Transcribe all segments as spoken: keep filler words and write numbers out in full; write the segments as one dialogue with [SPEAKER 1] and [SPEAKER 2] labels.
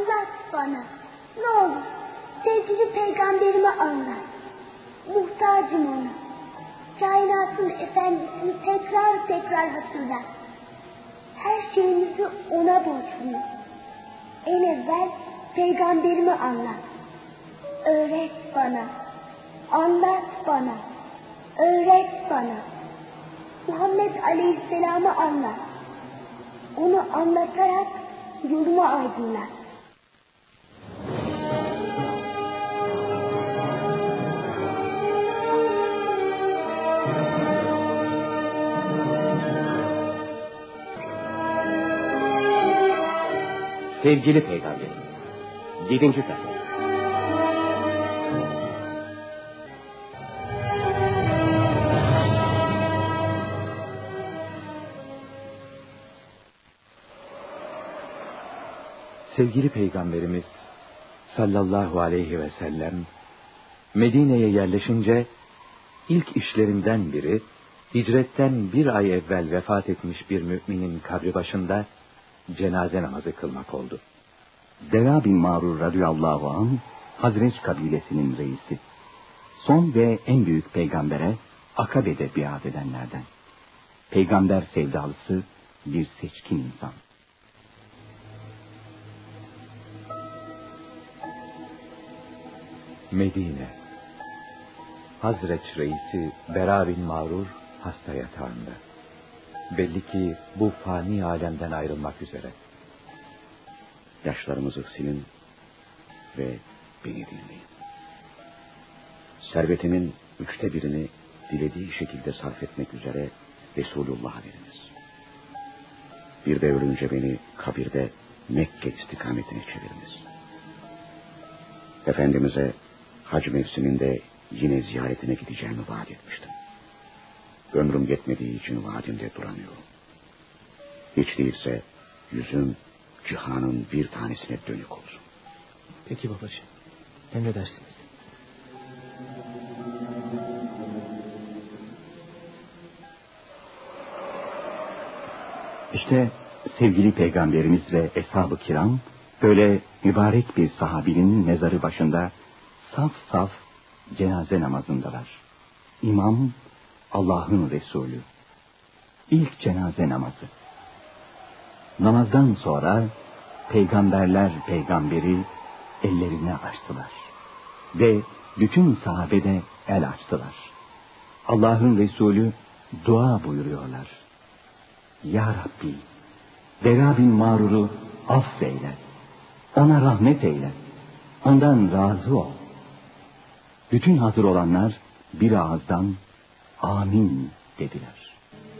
[SPEAKER 1] Anlat bana. Ne olur sevgili peygamberime anlat. Muhtacım ona. Kainatın efendisini tekrar tekrar hatırlat. Her şeyimizi ona borçluyuz. En evvel peygamberimi anlat. Öğret bana. Anlat bana. Öğret bana. Muhammed Aleyhisselam'ı anlat. Onu anlatarak yolumu aydınlat.
[SPEAKER 2] Sevgili Peygamberim, yedinci Fasıl. Sevgili Peygamberimiz sallallahu aleyhi ve sellem Medine'ye yerleşince ilk işlerinden biri hicretten bir ay evvel vefat etmiş bir müminin kabri başında cenaze namazı kılmak oldu.
[SPEAKER 3] Dera bin Mağrur radıyallahu anh Hazreç kabilesinin reisi. Son ve en büyük peygambere Akabe'de biat edenlerden. Peygamber sevdalısı bir seçkin insan.
[SPEAKER 2] Medine. Hazreç reisi Dera bin Mağrur hasta yatağında. Belli ki bu fani alemden ayrılmak üzere.
[SPEAKER 4] Yaşlarımızı silin ve beni dinleyin. Servetimin üçte birini dilediği şekilde sarf etmek üzere Resulullah'a veriniz. Bir de ölünce beni kabirde Mekke istikametine çeviriniz. Efendimiz'e hac mevsiminde yine ziyaretine gideceğimi vaat etmiştim. Ömrüm yetmediği için vaadimde duramıyorum. Hiç değilse yüzüm cihanın bir tanesine dönük olsun.
[SPEAKER 2] Peki babacığım, emredersiniz.
[SPEAKER 3] İşte sevgili Peygamberimiz ve Eshab-ı Kiram böyle mübarek bir sahabinin mezarı başında saf saf cenaze namazındalar. İmam Allah'ın Resulü. İlk cenaze namazı. Namazdan sonra peygamberler peygamberi ellerini açtılar. Ve bütün sahabede el açtılar. Allah'ın Resulü dua buyuruyorlar. Ya Rabbi, Dera bin Mağrur'u affeyle. Ona rahmet eyle. Ondan razı ol. Bütün hazır olanlar bir ağızdan amin dediler.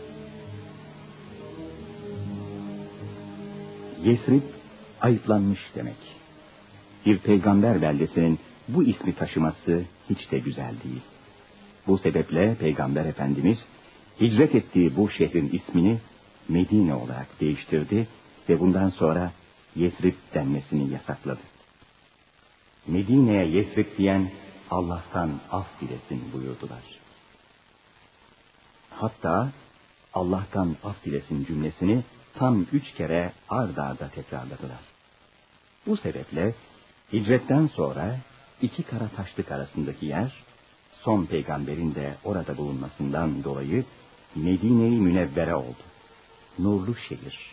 [SPEAKER 3] Yesrib ayıplanmış demek. Bir peygamber beldesinin bu ismi taşıması hiç de güzel değil. Bu sebeple Peygamber Efendimiz hicret ettiği bu şehrin ismini Medine olarak değiştirdi ve bundan sonra Yesrib denmesini yasakladı. Medine'ye Yesrib diyen Allah'tan af dilesin buyurdular. Hatta Allah'tan af dilesin cümlesini tam üç kere ard arda tekrarladılar. Bu sebeple hicretten sonra iki kara taşlık arasındaki yer, son peygamberin de orada bulunmasından dolayı Medine-i Münevvere oldu. Nurlu şehir.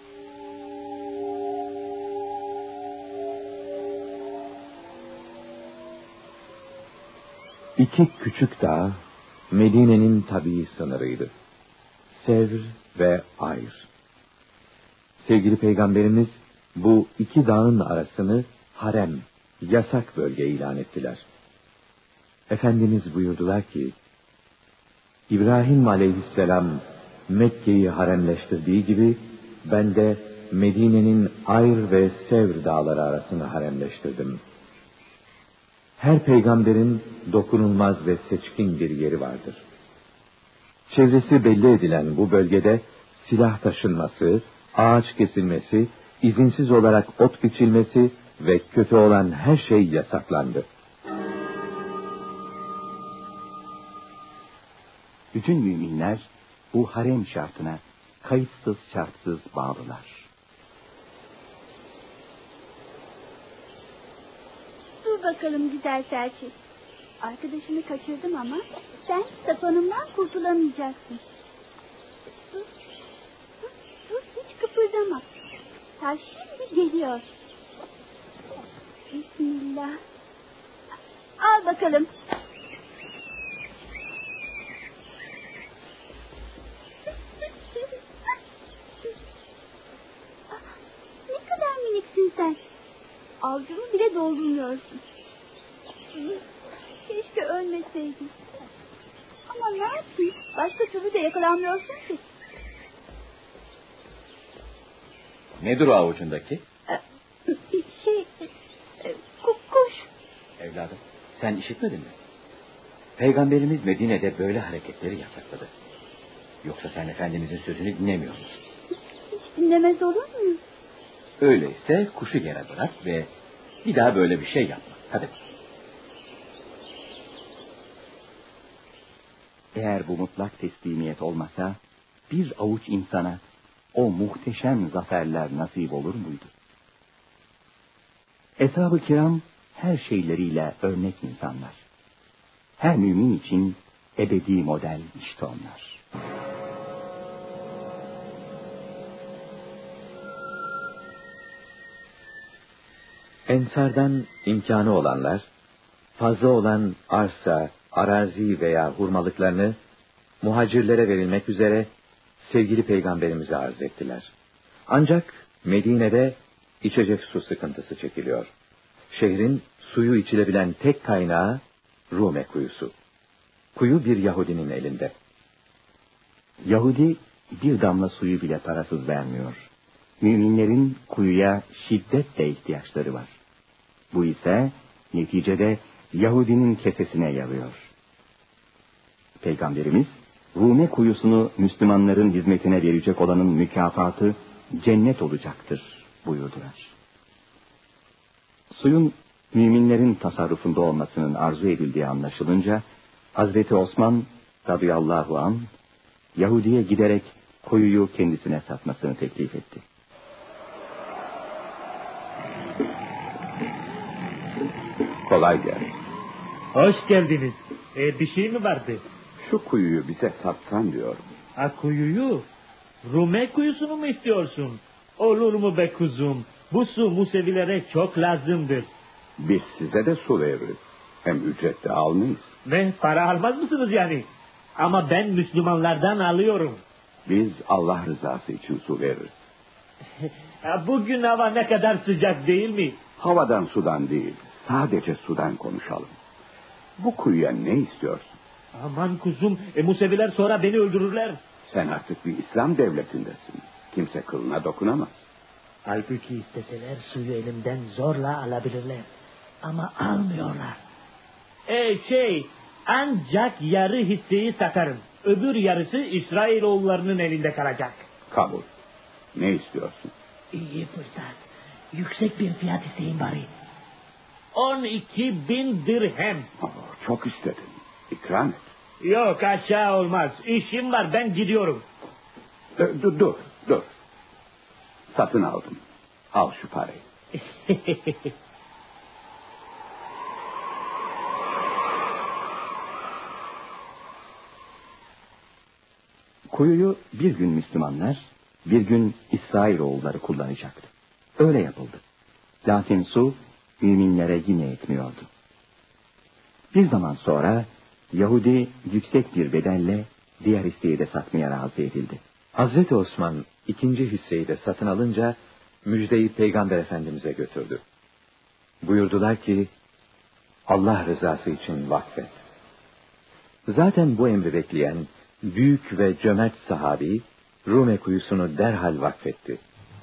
[SPEAKER 2] İki küçük dağ Medine'nin tabii sınırıydı. Sevr ve Ayr. Sevgili Peygamberimiz bu iki dağın arasını harem, yasak bölge ilan ettiler. Efendimiz buyurdular ki, İbrahim Aleyhisselam Mekke'yi haremleştirdiği gibi ben de Medine'nin Ayr ve Sevr dağları arasını haremleştirdim. Her peygamberin dokunulmaz ve seçkin bir yeri vardır. Çevresi belli edilen bu bölgede silah taşınması, ağaç kesilmesi, izinsiz olarak ot biçilmesi ve kötü olan her şey yasaklandı.
[SPEAKER 3] Bütün müminler bu harem şartına kayıtsız şartsız bağlılar.
[SPEAKER 1] bakalım güzel serçe. Arkadaşını kaçırdım ama sen sapanımdan kurtulamayacaksın. Dur, dur, dur, hiç kıpırdama. Taş şimdi geliyor. Bismillah. Al bakalım. Ne kadar miniksin sen. Avcunu bile doldurmuyorsun. Keşke ölmeseydin. Ama ne yapayım? Başka türlü de yakalanmıyorsun ki.
[SPEAKER 2] Nedir o avucundaki?
[SPEAKER 1] Şey, kuş.
[SPEAKER 2] Evladım, sen işitmedin mi? Peygamberimiz Medine'de böyle hareketleri yasakladı. Yoksa sen Efendimizin sözünü dinlemiyor musun?
[SPEAKER 1] Hiç dinlemez olur muyum?
[SPEAKER 2] Öyleyse kuşu yere bırak ve bir daha böyle bir şey yapma. Hadi.
[SPEAKER 3] Eğer bu mutlak teslimiyet olmasa bir avuç insana o muhteşem zaferler nasip olur muydu? Eshab-ı kiram her şeyleriyle örnek insanlar. Her mümin için ebedi model işte onlar.
[SPEAKER 2] Ensardan imkanı olanlar, fazla olan arsa, arazi veya hurmalıklarını muhacirlere verilmek üzere sevgili peygamberimize arz ettiler. Ancak Medine'de içecek su sıkıntısı çekiliyor. Şehrin suyu içilebilen tek kaynağı Rume kuyusu. Kuyu bir Yahudinin elinde.
[SPEAKER 3] Yahudi bir damla suyu bile parasız vermiyor. Müminlerin kuyuya şiddetle ihtiyaçları var. Bu ise neticede Yahudinin kesesine yarıyor. Peygamberimiz Rume kuyusunu Müslümanların hizmetine verecek olanın mükafatı cennet olacaktır buyurdular. Suyun müminlerin tasarrufunda olmasının arzu edildiği anlaşılınca Hazreti Osman radıyallahu anh Yahudi'ye giderek kuyuyu kendisine satmasını teklif etti.
[SPEAKER 4] Kolay gelsin.
[SPEAKER 5] Hoş geldiniz. Ee, bir şey mi vardı?
[SPEAKER 4] Şu kuyuyu bize satsan diyorum.
[SPEAKER 5] Ha, kuyuyu? Rume kuyusunu mu istiyorsun? Olur mu be kuzum? Bu su Musevilere çok lazımdır.
[SPEAKER 4] Biz size de su veririz. Hem ücret de almayız.
[SPEAKER 5] Ne, para almaz mısınız yani? Ama ben Müslümanlardan alıyorum.
[SPEAKER 4] Biz Allah rızası için su veririz.
[SPEAKER 5] Ha, bugün hava ne kadar sıcak değil mi?
[SPEAKER 4] Havadan sudan değil, sadece sudan konuşalım. Bu kuyuya ne istiyorsun?
[SPEAKER 5] Aman kuzum, e, Museviler sonra beni öldürürler.
[SPEAKER 4] Sen artık bir İslam devletindesin. Kimse kılına dokunamaz.
[SPEAKER 6] Halbuki isteseler suyu elimden zorla alabilirler. Ama almıyorlar.
[SPEAKER 5] E şey, ancak yarı hisseyi satarım. Öbür yarısı İsrailoğullarının elinde kalacak.
[SPEAKER 4] Kabul. Ne istiyorsun?
[SPEAKER 6] İyi fırsat. Yüksek bir fiyat isteyin bari.
[SPEAKER 5] On iki bin dirhem.
[SPEAKER 4] Oh, çok istedin. İkram et.
[SPEAKER 5] Yok, aşağı olmaz. İşim var, ben gidiyorum.
[SPEAKER 4] Dur, dur, dur, dur. Satın aldım. Al şu parayı.
[SPEAKER 3] Kuyuyu bir gün Müslümanlar, bir gün İsrailoğulları kullanacaktı. Öyle yapıldı. Lakin su müminlere yine etmiyordu. Bir zaman sonra Yahudi yüksek bir bedelle diğer hisseyi de satmaya razı edildi.
[SPEAKER 2] Hazreti Osman ikinci hisseyi de satın alınca müjdeyi Peygamber Efendimiz'e götürdü. Buyurdular ki, Allah rızası için vakfet. Zaten bu emri bekleyen büyük ve cömert sahabi Rume kuyusunu derhal vakfetti.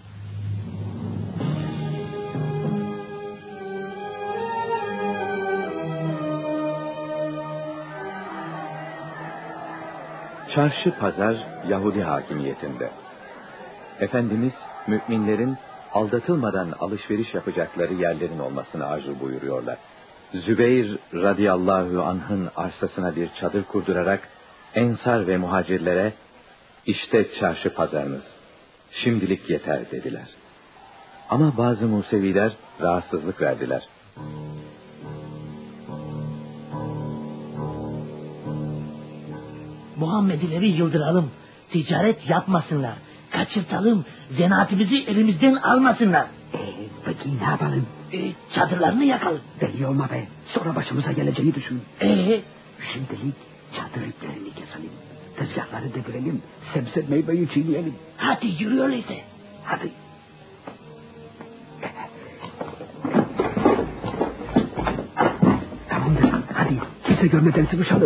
[SPEAKER 2] Çarşı pazar Yahudi hakimiyetinde. Efendimiz müminlerin aldatılmadan alışveriş yapacakları yerlerin olmasını arzu buyuruyorlar. Zübeyir radıyallahu anh'ın arsasına bir çadır kurdurarak ensar ve muhacirlere işte çarşı pazarınız, şimdilik yeter dediler. Ama bazı Museviler rahatsızlık verdiler.
[SPEAKER 6] Muhammedileri yıldıralım. Ticaret yapmasınlar. Kaçırtalım. Zanaatimizi elimizden almasınlar.
[SPEAKER 7] Ee, peki ne yapalım?
[SPEAKER 6] Ee, çadırlarını yakalım.
[SPEAKER 7] Deli olma be. Sonra başımıza geleceğini düşün.
[SPEAKER 6] Ee,
[SPEAKER 7] Şimdilik çadır iplerini keselim. Tezgahları devirelim. Sebze meyveyi çiğneyelim.
[SPEAKER 6] hadi yürü öyleyse.
[SPEAKER 7] Hadi. Tamamdır. Hadi kimse görmeden sıvışalım.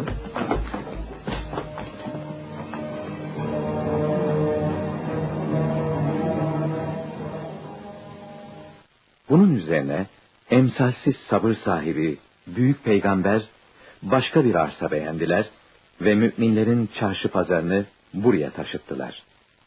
[SPEAKER 2] Bunun üzerine emsalsiz sabır sahibi büyük peygamber başka bir arsa beğendiler ve müminlerin çarşı pazarını buraya taşıttılar.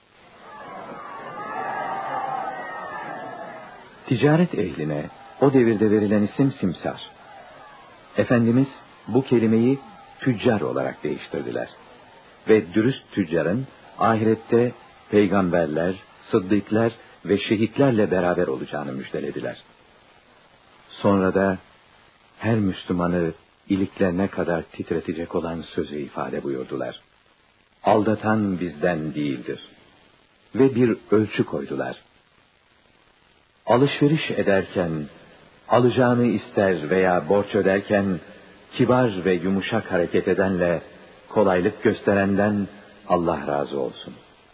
[SPEAKER 2] Ticaret ehline o devirde verilen isim simsar. Efendimiz bu kelimeyi tüccar olarak değiştirdiler. Ve dürüst tüccarın ahirette peygamberler, sıddıklar ve şehitlerle beraber olacağını müjdelediler. Sonra da her Müslümanı iliklerine kadar titretecek olan sözü ifade buyurdular. Aldatan bizden değildir. Ve bir ölçü koydular. Alışveriş ederken, alacağını ister veya borç öderken, kibar ve yumuşak hareket edenle, kolaylık gösterenden Allah razı olsun.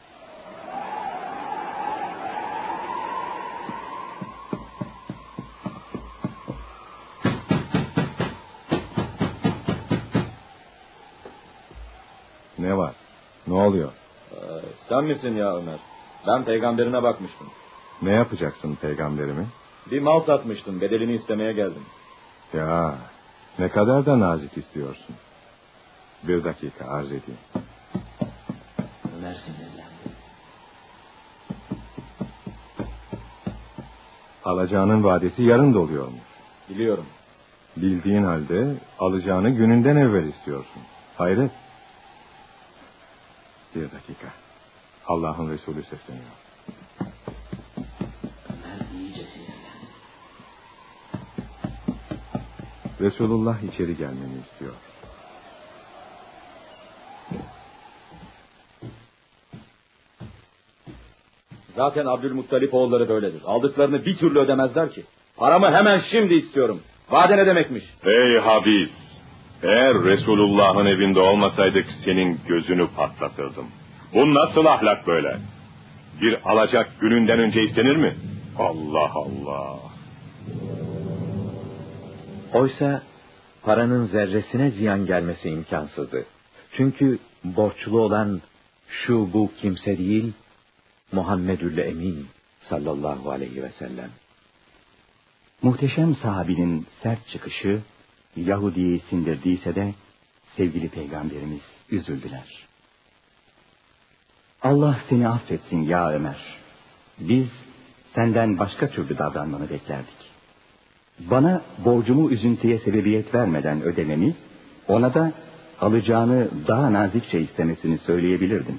[SPEAKER 8] Ne var? Ne oluyor?
[SPEAKER 9] Ee, sen misin ya Ömer? Ben peygamberine bakmıştım.
[SPEAKER 8] Ne yapacaksın peygamberimi?
[SPEAKER 9] Bir mal satmıştım, bedelini istemeye geldim.
[SPEAKER 8] Ya ne kadar da nazik istiyorsun. Bir dakika arz edeyim.
[SPEAKER 6] Ömer sinirlendi.
[SPEAKER 8] Alacağının vadesi yarın doluyormuş.
[SPEAKER 9] Biliyorum.
[SPEAKER 8] Bildiğin halde alacağını gününden evvel istiyorsun. Hayret. Bir dakika. Allah'ın Resulü sesleniyor.
[SPEAKER 6] Ömer iyice sinirlendi.
[SPEAKER 8] Resulullah içeri gelmeni istiyor.
[SPEAKER 9] Zaten Abdülmuttalip oğulları böyledir. Aldıklarını bir türlü ödemezler ki. Paramı hemen şimdi istiyorum. Vade ne demekmiş?
[SPEAKER 10] Ey Habib! Eğer Resulullah'ın evinde olmasaydık senin gözünü patlatırdım. Bu nasıl ahlak böyle? Bir alacak gününden önce istenir mi? Allah Allah!
[SPEAKER 2] Oysa paranın zerresine ziyan gelmesi imkansızdı. Çünkü borçlu olan şu bu kimse değil, Muhammedül Emin sallallahu aleyhi ve sellem.
[SPEAKER 3] Muhteşem sahabinin sert çıkışı Yahudi'yi sindirdiyse de sevgili peygamberimiz üzüldüler. Allah seni affetsin ya Ömer. Biz senden başka türlü davranmanı beklerdik. Bana borcumu üzüntüye sebebiyet vermeden ödememi, ona da alacağını daha nazikçe istemesini söyleyebilirdim.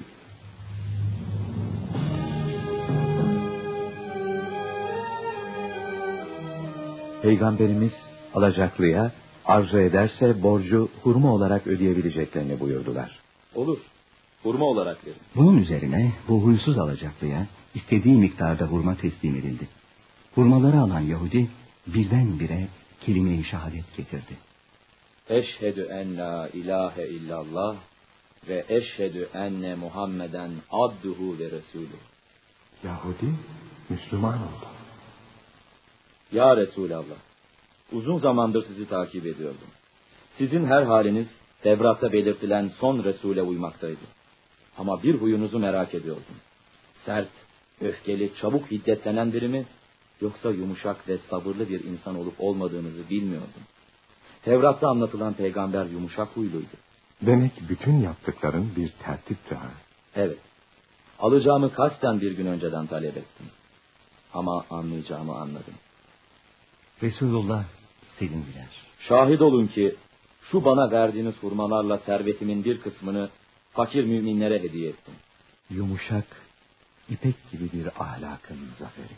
[SPEAKER 2] Peygamberimiz alacaklıya arzu ederse borcu hurma olarak ödeyebileceklerini buyurdular.
[SPEAKER 9] Olur. Hurma olarak verin.
[SPEAKER 3] Bunun üzerine bu huysuz alacaklıya istediği miktarda hurma teslim edildi. Hurmaları alan Yahudi birdenbire kelime-i şehadet getirdi.
[SPEAKER 9] Eşhedü en la ilahe illallah ve eşhedü enne Muhammeden abduhu ve resulü.
[SPEAKER 8] Yahudi Müslüman oldu.
[SPEAKER 9] Ya Resulallah, uzun zamandır sizi takip ediyordum. Sizin her haliniz Tevrat'ta belirtilen son Resul'e uymaktaydı. Ama bir huyunuzu merak ediyordum. Sert, öfkeli, çabuk hiddetlenen biri mi, yoksa yumuşak ve sabırlı bir insan olup olmadığınızı bilmiyordum. Tevrat'ta anlatılan peygamber yumuşak huyluydu.
[SPEAKER 8] Demek bütün yaptıkların bir tertipti ha?
[SPEAKER 9] Evet. Alacağımı kasten bir gün önceden talep ettim. Ama anlayacağımı anladım.
[SPEAKER 3] Resulullah sevindiler.
[SPEAKER 9] Şahit olun ki şu bana verdiğiniz hurmalarla servetimin bir kısmını fakir müminlere hediye ettim.
[SPEAKER 2] Yumuşak, ipek gibi bir ahlakın zaferi.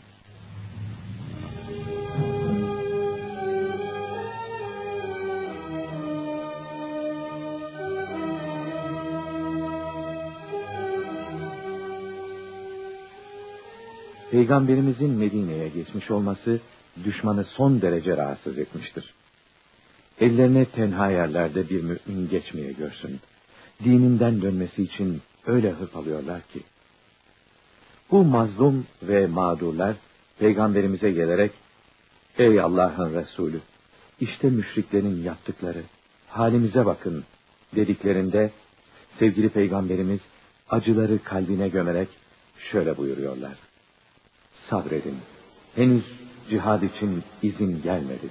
[SPEAKER 2] Peygamberimizin Medine'ye geçmiş olması düşmanı son derece rahatsız etmiştir. Ellerine tenha yerlerde bir mümin geçmeye görsün. Dininden dönmesi için öyle hırpalıyorlar ki. Bu mazlum ve mağdurlar Peygamberimize gelerek, ey Allah'ın Resulü, işte müşriklerin yaptıkları, halimize bakın dediklerinde, sevgili Peygamberimiz acıları kalbine gömerek şöyle buyuruyorlar. Sabredin, henüz cihad için izin gelmedi.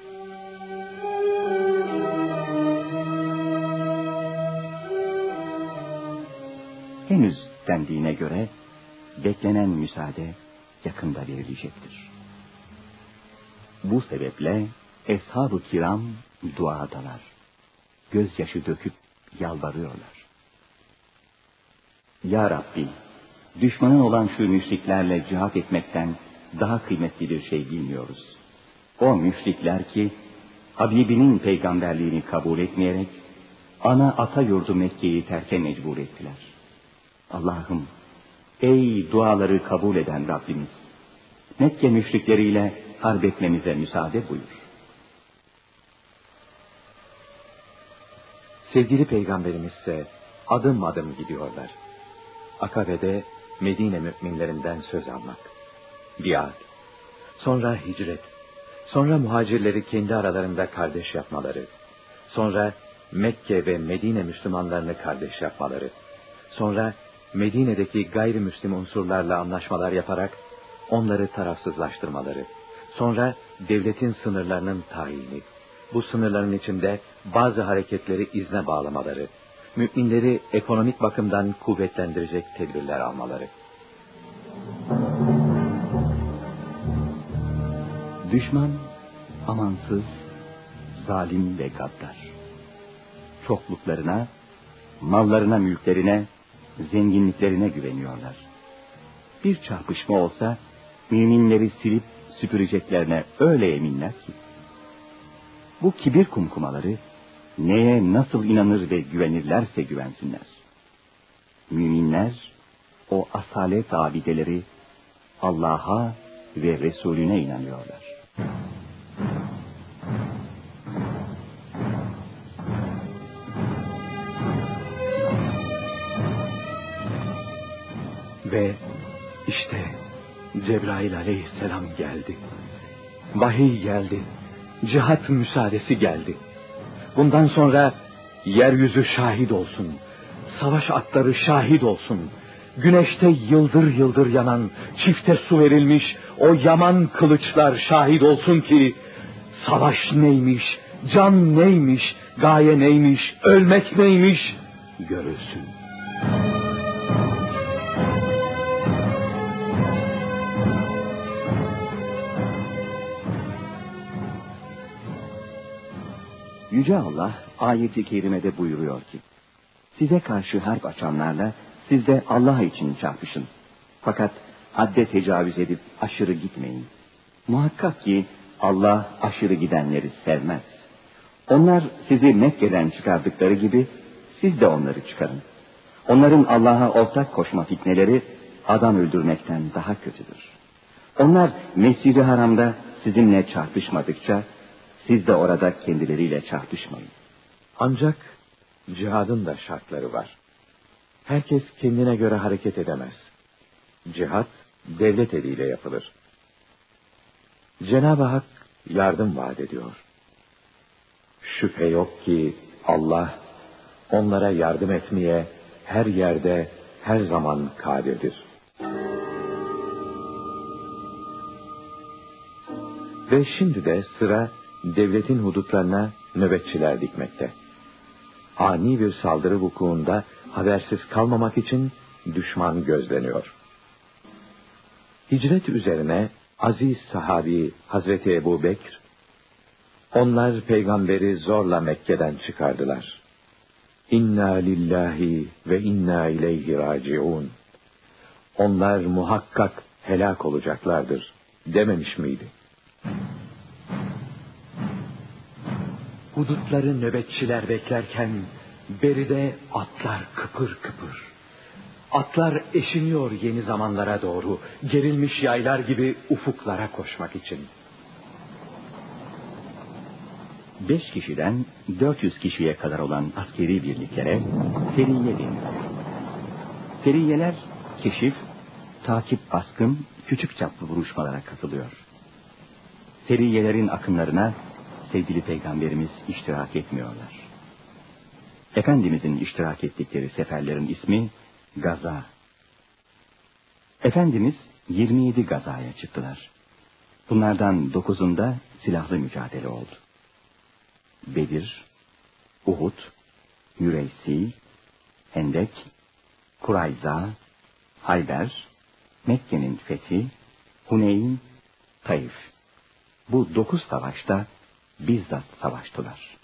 [SPEAKER 3] Henüz dendiğine göre beklenen müsaade yakında verilecektir. Bu sebeple Eshab-ı Kiram duadalar. Gözyaşı döküp yalvarıyorlar. Ya Rabbi, düşmanın olan şu müşriklerle cihat etmekten daha kıymetli bir şey bilmiyoruz. O müşrikler ki Habibinin peygamberliğini kabul etmeyerek ana ata yurdu Mekke'yi terke mecbur ettiler. Allah'ım, ey duaları kabul eden Rabbimiz, Mekke müşrikleriyle harp etmemize müsaade buyur.
[SPEAKER 2] Sevgili Peygamberimiz ise adım adım gidiyorlar. Akabe'de Medine müminlerinden söz almak, biat, sonra hicret, sonra muhacirleri kendi aralarında kardeş yapmaları, sonra Mekke ve Medine Müslümanlarını kardeş yapmaları, sonra Medine'deki gayrimüslim unsurlarla anlaşmalar yaparak onları tarafsızlaştırmaları, sonra devletin sınırlarının tayini, bu sınırların içinde bazı hareketleri izne bağlamaları, müminleri ekonomik bakımdan kuvvetlendirecek tedbirler almaları.
[SPEAKER 3] Düşman amansız, zalim ve gaddar. Çokluklarına, mallarına, mülklerine, zenginliklerine güveniyorlar. Bir çarpışma olsa müminleri silip süpüreceklerine öyle eminler ki. Bu kibir kumkumaları neye nasıl inanır ve güvenirlerse güvensinler. Müminler o asalet abideleri Allah'a ve Resulüne inanıyorlar.
[SPEAKER 2] Ve işte Cebrail aleyhisselam geldi. Vahiy geldi. Cihat müsaadesi geldi. Bundan sonra yeryüzü şahit olsun. Savaş atları şahit olsun. Güneşte yıldır yıldır yanan, çifte su verilmiş o yaman kılıçlar şahit olsun ki savaş neymiş, can neymiş, gaye neymiş, ölmek neymiş görülsün.
[SPEAKER 3] Yüce Allah ayet-i kerimede buyuruyor ki, size karşı harp açanlarla siz de Allah için çarpışın. Fakat hadde tecavüz edip aşırı gitmeyin. Muhakkak ki Allah aşırı gidenleri sevmez. Onlar sizi Mekke'den çıkardıkları gibi siz de onları çıkarın. Onların Allah'a ortak koşma fitneleri adam öldürmekten daha kötüdür. Onlar Mescid-i Haram'da sizinle çarpışmadıkça siz de orada kendileriyle çarpışmayın.
[SPEAKER 2] Ancak cihadın da şartları var. Herkes kendine göre hareket edemez. Cihat devlet eliyle yapılır. Cenab-ı Hak yardım vaat ediyor. Şüphe yok ki Allah onlara yardım etmeye her yerde, her zaman kadirdir. Ve şimdi de sıra devletin hudutlarına nöbetçiler dikmekte. Ani bir saldırı vukuunda habersiz kalmamak için düşman gözleniyor. Hicret üzerine aziz sahabi Hazreti Ebu Bekr, onlar peygamberi zorla Mekke'den çıkardılar. İnna lillahi ve inna ileyhi raciun. Onlar muhakkak helak olacaklardır dememiş miydi? Hudutları nöbetçiler beklerken beride atlar kıpır kıpır. Atlar eşiniyor yeni zamanlara doğru, gerilmiş yaylar gibi ufuklara koşmak için.
[SPEAKER 3] Beş kişiden dört yüz kişiye kadar olan askeri birliklere seriye deniyor. Seriyeler keşif, takip, baskın, küçük çaplı vuruşmalara katılıyor. Seriyelerin akınlarına sevgili Peygamberimiz iştirak etmiyorlar. Efendimizin iştirak ettikleri seferlerin ismi Gaza. Efendimiz yirmi yedi gazaya çıktılar. Bunlardan dokuzunda silahlı mücadele oldu. Bedir, Uhud, Müreysi, Hendek, Kurayza, Hayber, Mekke'nin fethi, Huneyn, Taif. Bu dokuz savaşta bizzat savaştılar.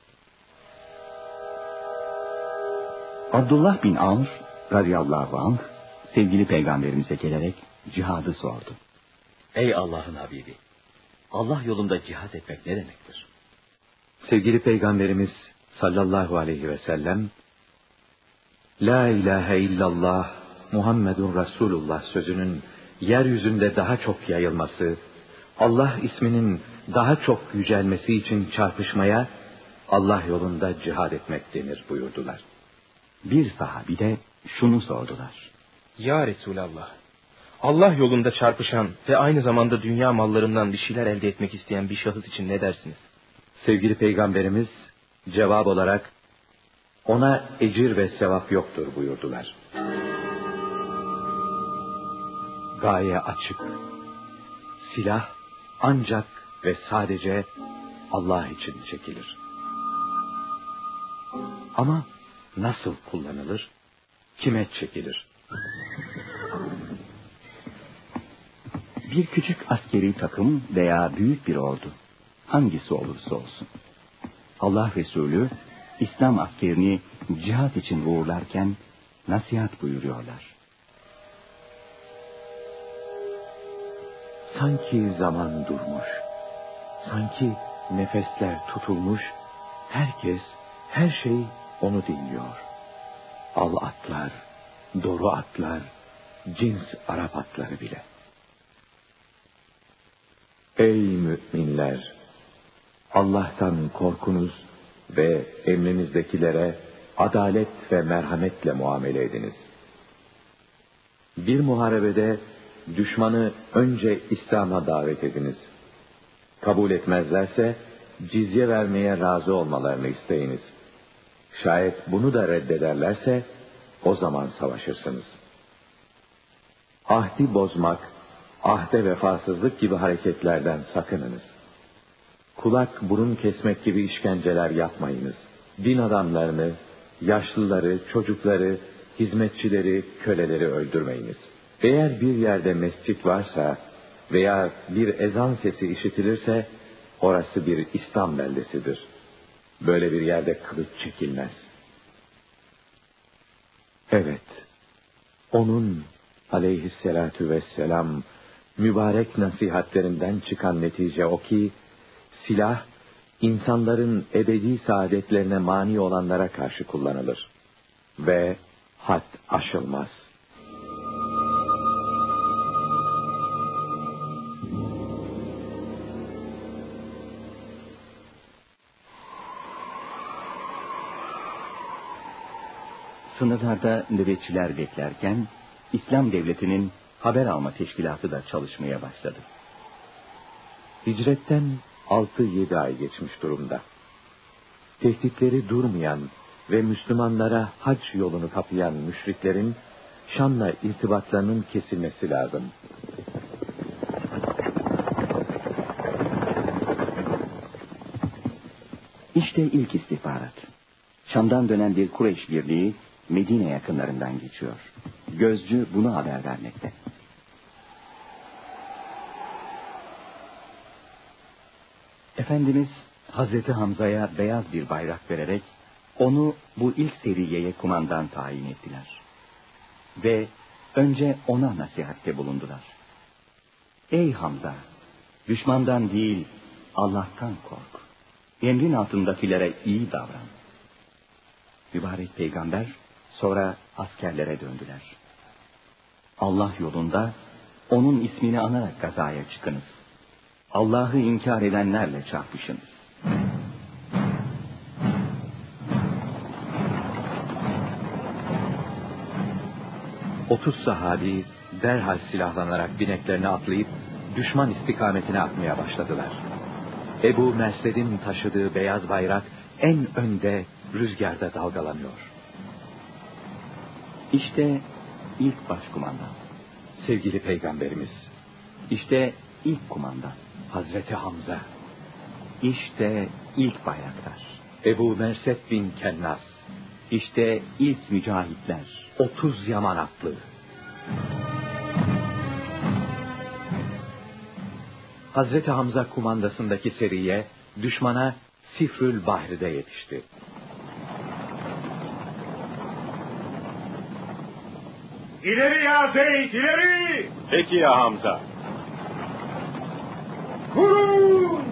[SPEAKER 3] Abdullah bin Amr radıyallahu anh sevgili Peygamberimize gelerek cihadı sordu.
[SPEAKER 11] Ey Allah'ın Habibi, Allah yolunda cihad etmek ne demektir?
[SPEAKER 2] Sevgili Peygamberimiz sallallahu aleyhi ve sellem, La ilahe illallah Muhammedun Resulullah sözünün yeryüzünde daha çok yayılması, Allah isminin daha çok yücelmesi için çarpışmaya Allah yolunda cihad etmek denir buyurdular.
[SPEAKER 3] Bir sahabi de şunu sordular.
[SPEAKER 12] Ya Resulallah, Allah yolunda çarpışan ve aynı zamanda dünya mallarından bir şeyler elde etmek isteyen bir şahıs için ne dersiniz?
[SPEAKER 2] Sevgili Peygamberimiz cevap olarak ona ecir ve sevap yoktur buyurdular. Gaye açık. Silah ancak ve sadece Allah için çekilir. Ama nasıl kullanılır? Kime çekilir?
[SPEAKER 3] Bir küçük askeri takım veya büyük bir ordu, hangisi olursa olsun, Allah Resulü İslam askerini cihat için uğurlarken nasihat buyuruyorlar.
[SPEAKER 2] Sanki zaman durmuş, sanki nefesler tutulmuş, herkes, her şey onu dinliyor. Al atlar, doru atlar, cins Arap atları bile. Ey müminler! Allah'tan korkunuz ve emrinizdekilere adalet ve merhametle muamele ediniz. Bir muharebede düşmanı önce İslam'a davet ediniz. Kabul etmezlerse cizye vermeye razı olmalarını isteyiniz. Şayet bunu da reddederlerse o zaman savaşırsınız. Ahdi bozmak, ahde vefasızlık gibi hareketlerden sakınınız. Kulak burun kesmek gibi işkenceler yapmayınız. Din adamlarını, yaşlıları, çocukları, hizmetçileri, köleleri öldürmeyiniz. Eğer bir yerde mescit varsa veya bir ezan sesi işitilirse orası bir İslam beldesidir. Böyle bir yerde kılıç çekilmez. Evet, onun aleyhisselatu vesselam mübarek nasihatlerinden çıkan netice o ki, silah, insanların ebedi saadetlerine mani olanlara karşı kullanılır. Ve had aşılmaz.
[SPEAKER 3] Sınırlarda nöbetçiler beklerken İslam Devleti'nin haber alma teşkilatı da çalışmaya başladı.
[SPEAKER 2] Hicretten altı yedi ay geçmiş durumda. Tehditleri durmayan ve Müslümanlara hac yolunu kapayan müşriklerin Şam'la irtibatlarının kesilmesi lazım.
[SPEAKER 3] İşte ilk istihbarat. Şam'dan dönen bir Kureyş birliği Medine yakınlarından geçiyor. Gözcü bunu haber vermekte. Efendimiz Hazreti Hamza'ya beyaz bir bayrak vererek onu bu ilk seriyeye kumandan tayin ettiler. Ve önce ona nasihatte bulundular. Ey Hamza, düşmandan değil Allah'tan kork. Emrin altındakilere iyi davran. Mübarek peygamber sonra askerlere döndüler. Allah yolunda onun ismini anarak gazaya çıkınız. Allah'ı inkar edenlerle çarpışınız.
[SPEAKER 2] Otuz sahabi derhal silahlanarak bineklerine atlayıp düşman istikametine akmaya başladılar. Ebu Mersed'in taşıdığı beyaz bayrak en önde rüzgarda dalgalanıyor.
[SPEAKER 3] İşte ilk başkumandan.
[SPEAKER 2] Sevgili Peygamberimiz.
[SPEAKER 3] İşte ilk kumandan.
[SPEAKER 2] Hazreti Hamza.
[SPEAKER 3] İşte ilk bayraktar.
[SPEAKER 2] Ebu Mersed bin Kennas.
[SPEAKER 3] İşte ilk mücahitler.
[SPEAKER 2] Otuz yaman atlı. Hazreti Hamza kumandasındaki seriye düşmana Sifrül Bahri'de yetişti.
[SPEAKER 10] İleri ya Zeyd, ileri! Peki ya Hamza. Vurun!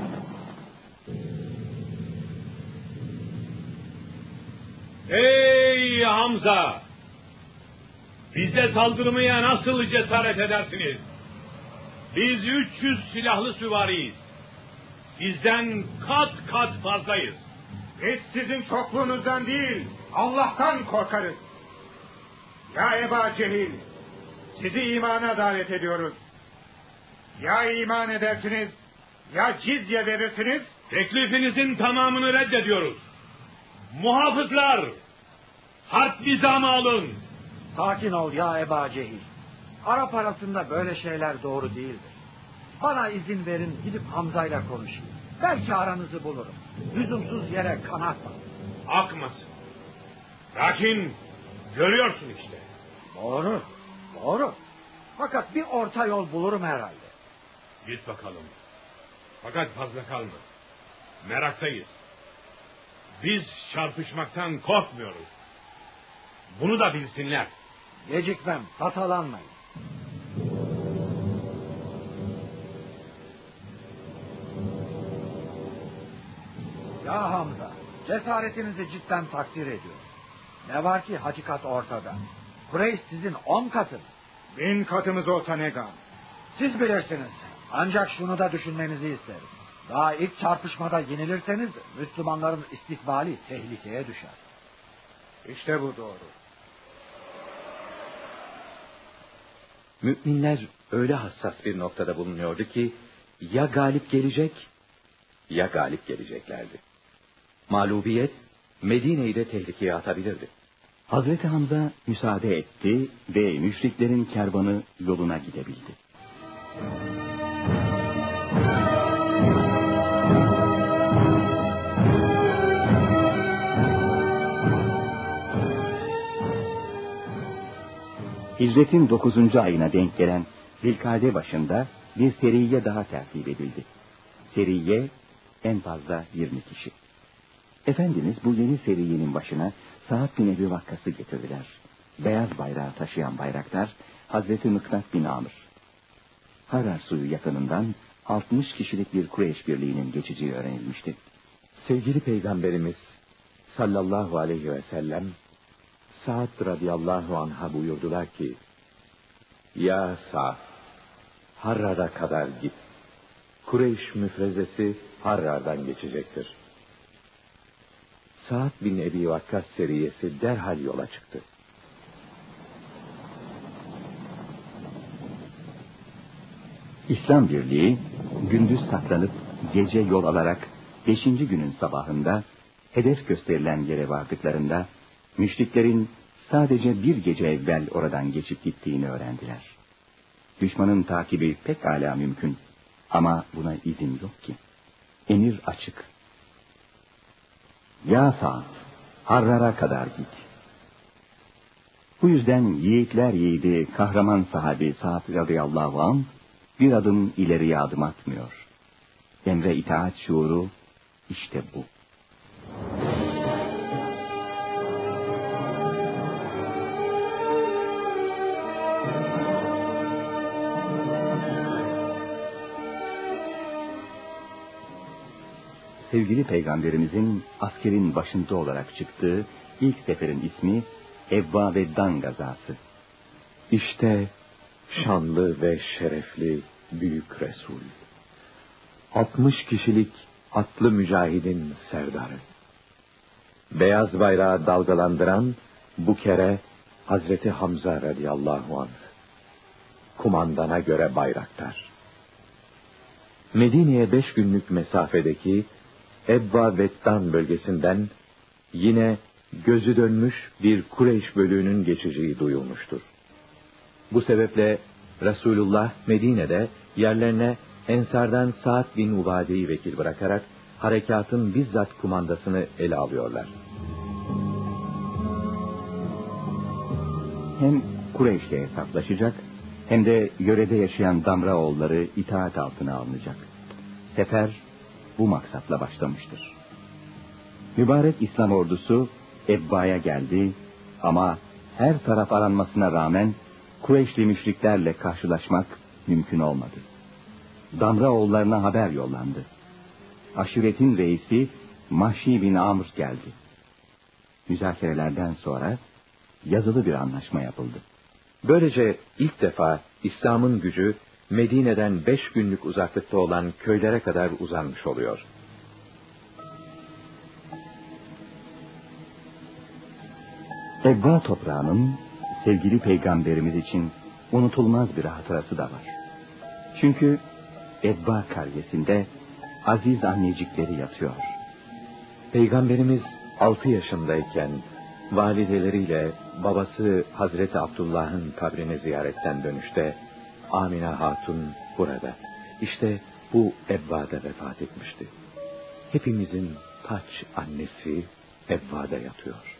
[SPEAKER 10] Ey Hamza! Bize saldırmaya nasıl cesaret edersiniz? Biz üç yüz silahlı süvariyiz. Sizden kat kat fazlayız.
[SPEAKER 13] Biz sizin çokluğunuzdan değil, Allah'tan korkarız. Ya Eba Cehil, sizi imana davet ediyoruz. Ya iman edersiniz, ya cizye verirsiniz.
[SPEAKER 10] Teklifinizin tamamını reddediyoruz. Muhafızlar, harp nizamı alın.
[SPEAKER 14] Sakin ol ya Eba Cehil. Arap arasında böyle şeyler doğru değildir. Bana izin verin gidip Hamza'yla konuşayım. Belki aranızı bulurum. Lüzumsuz yere kan akma.
[SPEAKER 10] Akmasın. Lakin görüyorsun işte.
[SPEAKER 14] Doğru, doğru. Fakat bir orta yol bulurum herhalde.
[SPEAKER 10] Git bakalım. Fakat fazla kalma. Meraktayız. Biz çarpışmaktan korkmuyoruz. Bunu da bilsinler.
[SPEAKER 14] Gecikmem, tasalanmayın. Ya Hamza, cesaretinizi cidden takdir ediyorum. Ne var ki hakikat ortada. Kureyş sizin on katı.
[SPEAKER 13] Bin katımız olsa ne gam.
[SPEAKER 14] Siz bilirsiniz. Ancak şunu da düşünmenizi isterim. Daha ilk çarpışmada yenilirseniz Müslümanların istikbali tehlikeye düşer.
[SPEAKER 13] İşte bu doğru.
[SPEAKER 2] Müminler öyle hassas bir noktada bulunuyordu ki ya galip gelecek ya galip geleceklerdi. Mağlubiyet Medine'yi de tehlikeye atabilirdi.
[SPEAKER 3] Hazreti Hamza müsaade etti ve müşriklerin kervanı yoluna gidebildi. Hicretin dokuzuncu ayına denk gelen Zilkade başında bir seriye daha tertip edildi. Seriye en fazla yirmi kişi. Efendimiz bu yeni seriyenin başına Sa'd bin Ebi Vakkas'ı getirdiler. Beyaz bayrağı taşıyan bayraktar Hazreti Mıknat bin Amr. Harar suyu yakınından altmış kişilik bir Kureyş birliğinin geçeceği öğrenilmişti.
[SPEAKER 2] Sevgili Peygamberimiz sallallahu aleyhi ve sellem Sa'd radıyallahu anh'a buyurdular ki, ya Sa'd, Harrar'a kadar git. Kureyş müfrezesi Harrar'dan geçecektir. Sa'd bin Ebi Vakkas seriyesi derhal yola çıktı.
[SPEAKER 3] İslam Birliği gündüz saklanıp gece yol alarak beşinci günün sabahında hedef gösterilen yere vardıklarında müşriklerin sadece bir gece evvel oradan geçip gittiğini öğrendiler. Düşmanın takibi pek âlâ mümkün ama buna izin yok ki. Emir açık. Ya Sa'd, Harrar'a kadar git. Bu yüzden yiğitler yiğidi kahraman sahabi Sa'd radıyallahu anh bir adım ileriye adım atmıyor. Emre itaat şuuru işte bu. Sevgili Peygamberimizin askerin başında olarak çıktığı ilk seferin ismi Evva ve Dan gazası.
[SPEAKER 2] İşte şanlı ve şerefli büyük Resul. altmış kişilik atlı mücahidin serdarı. Beyaz bayrağı dalgalandıran bu kere Hazreti Hamza radıyallahu anh. Kumandana göre bayraktar. Medine'ye beş günlük mesafedeki Ebva Vettan bölgesinden yine gözü dönmüş bir Kureyş bölüğünün geçeceği duyulmuştur. Bu sebeple Resulullah Medine'de yerlerine Ensardan Sa'd bin Ubade'yi vekil bırakarak harekatın bizzat kumandasını ele alıyorlar.
[SPEAKER 3] Hem Kureyş'le hesaplaşacak hem de yörede yaşayan Damraoğulları itaat altına alınacak. Sefer bu maksatla başlamıştır. Mübarek İslam ordusu Ebba'ya geldi ama her taraf aranmasına rağmen Kureyşli müşriklerle karşılaşmak mümkün olmadı. Damraoğullarına haber yollandı. Aşiretin reisi Mahşi bin Amr geldi. Müzakerelerden sonra yazılı bir anlaşma yapıldı.
[SPEAKER 2] Böylece ilk defa İslam'ın gücü Medine'den beş günlük uzaklıkta olan köylere kadar uzanmış oluyor.
[SPEAKER 3] Ebba toprağının sevgili peygamberimiz için unutulmaz bir hatırası da var. Çünkü Ebba karyesinde aziz annecikleri yatıyor.
[SPEAKER 2] Peygamberimiz altı yaşındayken valideleriyle babası Hazreti Abdullah'ın kabrini ziyaretten dönüşte Amine Hatun burada. İşte bu Ebba'da vefat etmişti. Hepimizin taç annesi Ebba'da yatıyor.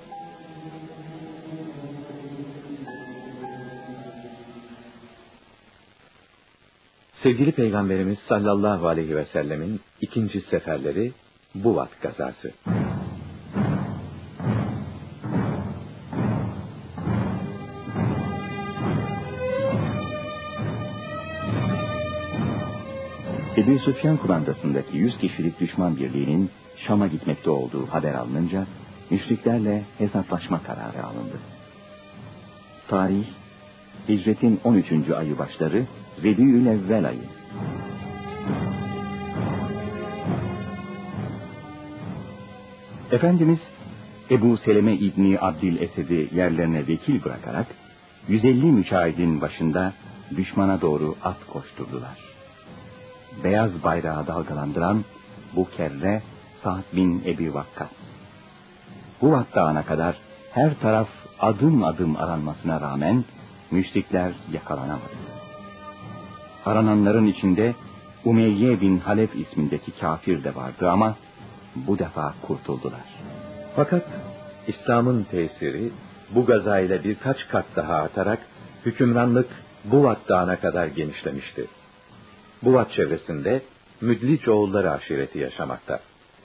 [SPEAKER 2] Sevgili Peygamberimiz sallallahu aleyhi ve sellemin ikinci seferleri Buvat gazası.
[SPEAKER 3] Ebu Süfyan kumandasındaki yüz kişilik düşman birliğinin Şam'a gitmekte olduğu haber alınınca müşriklerle hesaplaşma kararı alındı. Tarih, Hicret'in on üçüncü ayı başları Rebiülevvel ayı. Efendimiz Ebu Seleme İbni Abdil Esed'i yerlerine vekil bırakarak yüz elli mücahidin başında düşmana doğru at koşturdular. Beyaz bayrağı dalgalandıran bu kerre Sa'd bin Ebi Vakkas. Huvat Dağı'na kadar her taraf adım adım aranmasına rağmen müşrikler yakalanamadı. Arananların içinde Umeyye bin Halef ismindeki kafir de vardı ama bu defa kurtuldular.
[SPEAKER 2] Fakat İslam'ın tesiri bu gaza ile birkaç kat daha artarak hükümranlık Buvat Dağı'na kadar genişlemişti. Buvat çevresinde Müdlicoğulları aşireti yaşamakta.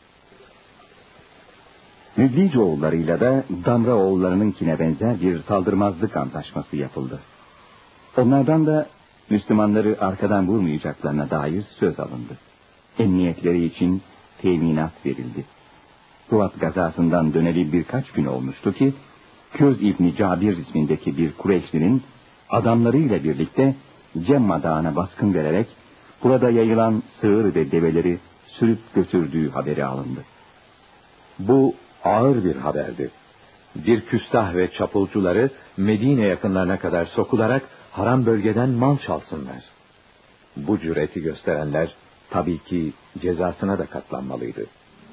[SPEAKER 3] Müdlicoğullarıyla da Damraoğullarınınkine benzer bir saldırmazlık antlaşması yapıldı. Onlardan da Müslümanları arkadan vurmayacaklarına dair söz alındı. Emniyetleri için teminat verildi. Buvat gazasından döneli birkaç gün olmuştu ki Köz İbni Cabir ismindeki bir Kureyşlinin adamlarıyla birlikte Cemma Dağı'na baskın vererek burada yayılan sığır ve develeri sürüp götürdüğü haberi alındı.
[SPEAKER 2] Bu ağır bir haberdi. Bir küstah ve çapulcuları Medine yakınlarına kadar sokularak haram bölgeden mal çalsınlar. Bu cüreti gösterenler tabii ki cezasına da katlanmalıydı.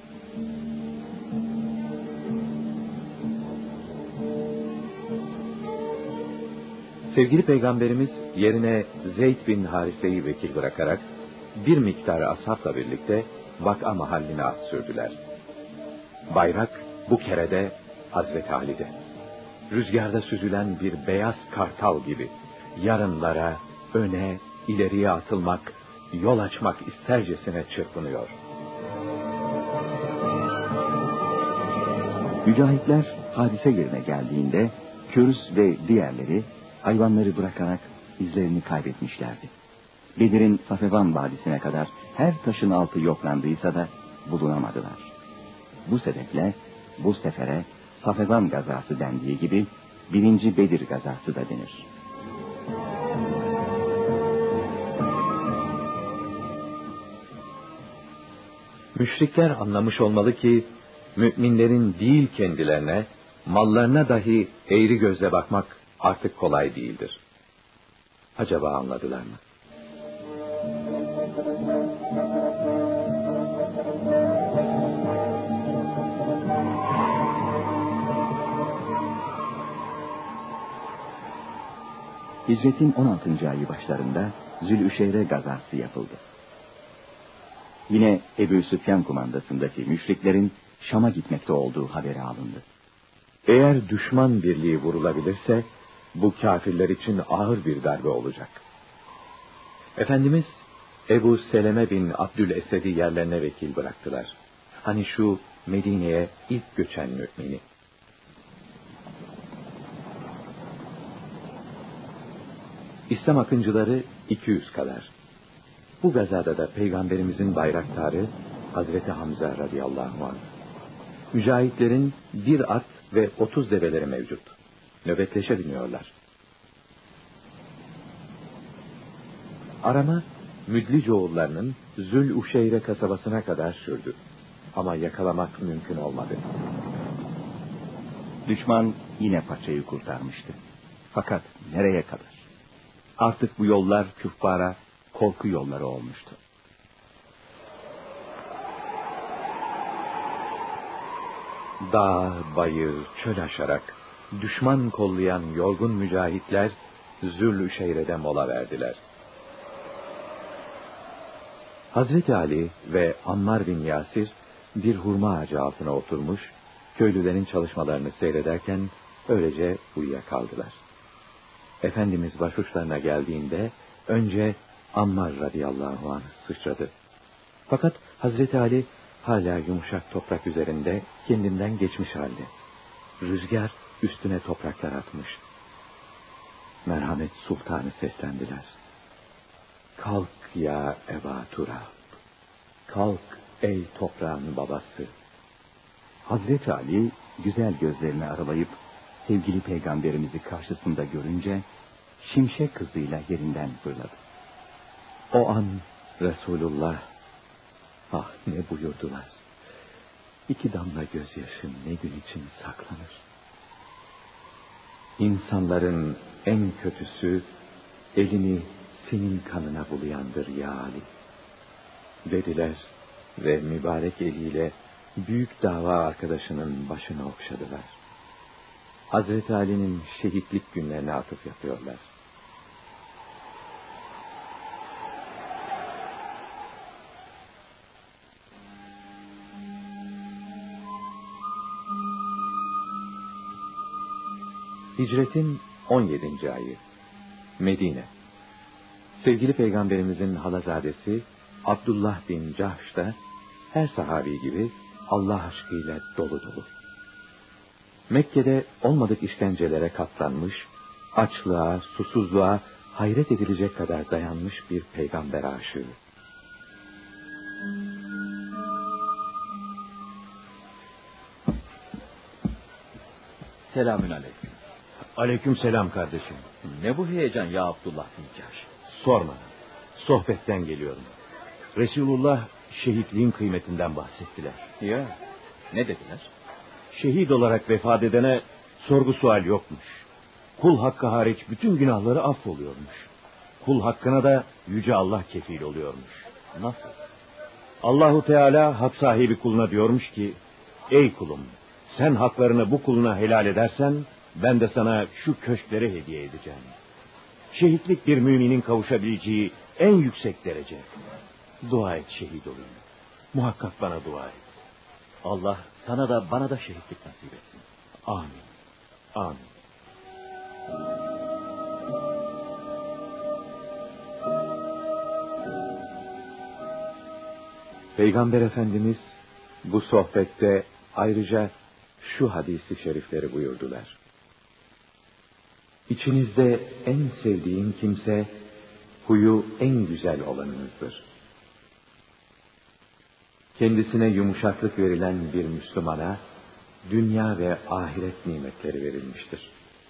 [SPEAKER 2] Sevgili Peygamberimiz yerine Zeyd bin Harise'yi vekil bırakarak bir miktar ashabla birlikte Vak'a mahalline at sürdüler. Bayrak bu kerede Hazreti Ali'de. Rüzgarda süzülen bir beyaz kartal gibi yarınlara, öne, ileriye atılmak, yol açmak istercesine çırpınıyor.
[SPEAKER 3] Mücahitler hadise yerine geldiğinde Kürüs ve diğerleri hayvanları bırakarak izlerini kaybetmişlerdi. Bedir'in Safevan Vadisi'ne kadar her taşın altı yoklandıysa da bulunamadılar. Bu sebeple bu sefere Safevan gazası dendiği gibi birinci Bedir gazası da denir.
[SPEAKER 2] Müşrikler anlamış olmalı ki, müminlerin değil kendilerine, mallarına dahi eğri gözle bakmak artık kolay değildir. Acaba anladılar mı?
[SPEAKER 3] Hicretin on altıncı ayı başlarında Zülüşeyre gazası yapıldı. Yine Ebu Süfyan kumandasındaki müşriklerin Şam'a gitmekte olduğu haberi alındı.
[SPEAKER 2] Eğer düşman birliği vurulabilirse, bu kafirler için ağır bir darbe olacak. Efendimiz, Ebu Seleme bin Abdülesed'i yerlerine vekil bıraktılar. Hani şu Medine'ye ilk göçen mümini. İslam akıncıları iki yüz kadar. Bu gazada da Peygamberimizin bayraktarı Hazreti Hamza radıyallahu anh. Mücahitlerin bir at ve otuz develeri mevcut. Nöbetleşe biniyorlar. Arama Müdlicoğullarının Zül-Uşeyre kasabasına kadar sürdü. Ama yakalamak mümkün olmadı.
[SPEAKER 3] Düşman yine paçayı kurtarmıştı. Fakat nereye kadar? Artık bu yollar küffara korku yolları olmuştu.
[SPEAKER 2] Dağ, bayır, çöl aşarak düşman kollayan yorgun mücahitler Zül-Üşeyre'de mola verdiler. Hazreti Ali ve Ammar bin Yasir bir hurma ağacı altına oturmuş, köylülerin çalışmalarını seyrederken öylece uyuyakaldılar. Efendimiz başuçlarına geldiğinde önce Ammar radıyallahu anh sıçradı. Fakat Hazreti Ali hala yumuşak toprak üzerinde kendinden geçmiş halde. Rüzgar üstüne topraklar atmış. Merhamet Sultanı seslendiler. Kalk ya Eba Turab. Kalk ey toprağın babası.
[SPEAKER 3] Hazreti Ali güzel gözlerini aralayıp sevgili peygamberimizi karşısında görünce şimşek hızıyla yerinden fırladı.
[SPEAKER 2] O an Resulullah, ah ne buyurdular. İki damla gözyaşım ne gün için saklanır. İnsanların en kötüsü elini senin kanına bulayandır ya Ali. Dediler ve mübarek eliyle büyük dava arkadaşının başını okşadılar. Hazreti Ali'nin şehitlik günlerine atıf yapıyorlar. Hicretin on yedinci ayı. Medine. Sevgili Peygamberimizin halazadesi Abdullah bin Cahş da her sahabi gibi Allah aşkıyla dolu dolu. Mekke'de olmadık işkencelere katlanmış, açlığa, susuzluğa hayret edilecek kadar dayanmış bir peygamber aşığı.
[SPEAKER 11] Selamün aleyküm.
[SPEAKER 15] Aleyküm selam kardeşim.
[SPEAKER 11] Ne bu heyecan ya Abdullah bin Cahş?
[SPEAKER 15] Sorma. Sohbetten geliyorum. Resulullah şehitliğin kıymetinden bahsettiler.
[SPEAKER 11] Ya, ne dediler?
[SPEAKER 15] Şehit olarak vefat edene sorgu sual yokmuş. Kul hakkı hariç bütün günahları affoluyormuş. Kul hakkına da yüce Allah kefil oluyormuş.
[SPEAKER 11] Nasıl?
[SPEAKER 15] Allahu Teala hak sahibi kuluna diyormuş ki, ey kulum, sen haklarını bu kuluna helal edersen ben de sana şu köşkleri hediye edeceğim. Şehitlik bir müminin kavuşabileceği en yüksek derece. Dua et şehit olayım. Muhakkak bana dua et.
[SPEAKER 11] Allah sana da bana da şehitlik nasip etsin.
[SPEAKER 15] Amin. Amin.
[SPEAKER 2] Peygamber Efendimiz bu sohbette ayrıca şu hadisi şerifleri buyurdular. İçinizde en sevdiğim kimse huyu en güzel olanınızdır. Kendisine yumuşaklık verilen bir Müslümana dünya ve ahiret nimetleri verilmiştir.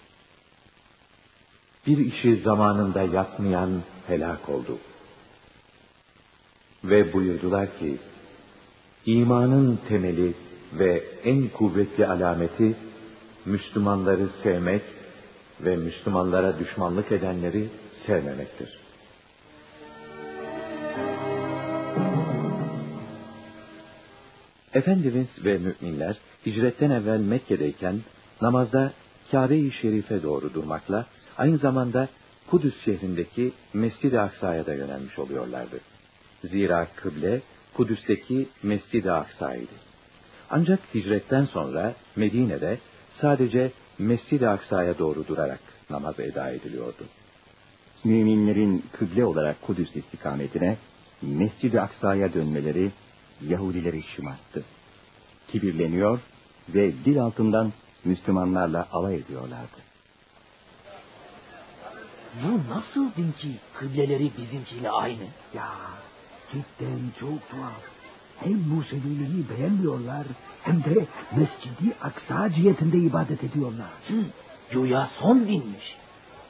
[SPEAKER 2] Bir işi zamanında yapmayan helak oldu. Ve buyurdular ki, İmanın temeli ve en kuvvetli alameti Müslümanları sevmek ve Müslümanlara düşmanlık edenleri sevmemektir. Efendimiz ve müminler hicretten evvel Mekke'deyken namazda Kâbe-i Şerif'e doğru durmakla aynı zamanda Kudüs şehrindeki Mescid-i Aksa'ya da yönelmiş oluyorlardı. Zira kıble Kudüs'teki Mescid-i Aksa'ydı. Ancak hicretten sonra Medine'de sadece Mescid-i Aksa'ya doğru durarak namaz eda ediliyordu.
[SPEAKER 3] Müminlerin kıble olarak Kudüs istikametine Mescid-i Aksa'ya dönmeleri Yahudileri şımarttı. Kibirleniyor ve dil altından Müslümanlarla alay ediyorlardı.
[SPEAKER 6] Bu nasıl din ki kıbleleri bizimkiyle aynı?
[SPEAKER 7] Ya cidden çok tuhaf. Hem Museviliği beğenmiyorlar hem de Mescid-i Aksa cihetinde ibadet ediyorlar.
[SPEAKER 6] Hı, güya son dinmiş.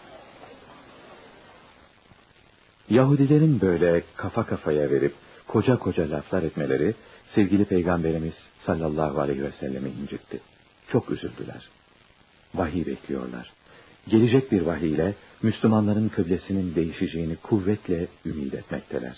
[SPEAKER 2] Yahudilerin böyle kafa kafaya verip koca koca laflar etmeleri sevgili Peygamberimiz sallallahu aleyhi ve sellemi incitti. Çok üzüldüler. Vahiy bekliyorlar. Gelecek bir vahiy ile Müslümanların kıblesinin değişeceğini kuvvetle ümit etmekteler.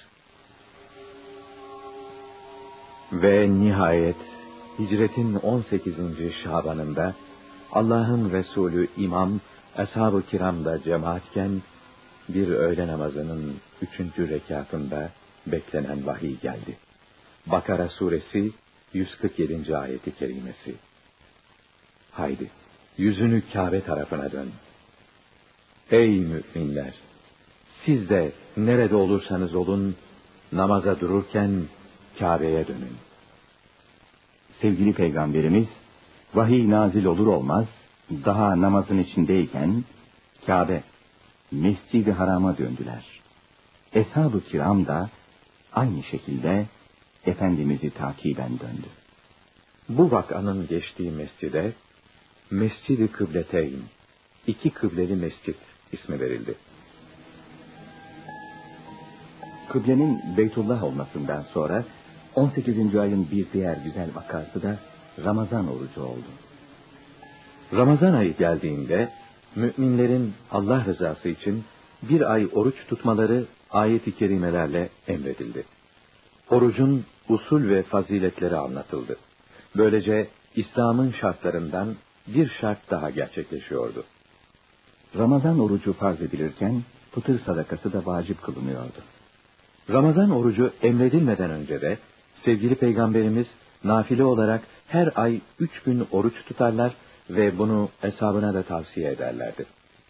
[SPEAKER 2] Ve nihayet hicretin on sekizinci Şaban'ında Allah'ın Resulü İmam, Ashab-ı Kiram'da cemaatken bir öğle namazının üçüncü rekatında beklenen vahiy geldi. Bakara suresi yüz kırk yedinci ayeti kerimesi. Haydi, yüzünü Kâbe tarafına dön. Ey müminler! Siz de nerede olursanız olun, namaza dururken Kâbe'ye dönün.
[SPEAKER 3] Sevgili Peygamberimiz, vahiy nazil olur olmaz, daha namazın içindeyken Kâbe, Mescid-i Haram'a döndüler. Eshab-ı Kiram da aynı şekilde Efendimiz'i takiben döndü.
[SPEAKER 2] Bu vakanın geçtiği mescide Mescid-i Kıbleteyn, iki kıbleli mescit ismi verildi.
[SPEAKER 3] Kıblenin Beytullah olmasından sonra on sekizinci ayın bir diğer güzel vakası da Ramazan orucu oldu.
[SPEAKER 2] Ramazan ayı geldiğinde müminlerin Allah rızası için bir ay oruç tutmaları ayet-i kerimelerle emredildi. Orucun usul ve faziletleri anlatıldı. Böylece İslam'ın şartlarından bir şart daha gerçekleşiyordu.
[SPEAKER 3] Ramazan orucu farz edilirken fıtır sadakası da vacip kılınıyordu.
[SPEAKER 2] Ramazan orucu emredilmeden önce de sevgili Peygamberimiz nafile olarak her ay üç gün oruç tutarlar ve bunu eshabına da tavsiye ederlerdi.